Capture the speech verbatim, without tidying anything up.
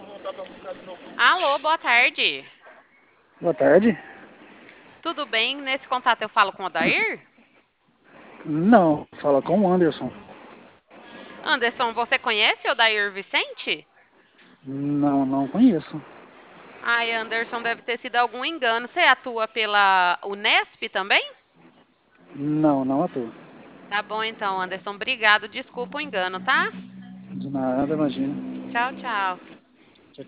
Alô, boa tarde. Boa tarde. Tudo bem? Nesse contato eu falo com o Odair? Não, fala com o Anderson. Anderson, você conhece o Odair Vicente? Não, não conheço. Ai, Anderson, deve ter sido algum engano. Você atua pela Unesp também? Não, não atua. Tá bom então, Anderson. Obrigado. Desculpa o engano, tá? De nada, imagina. Tchau, tchau.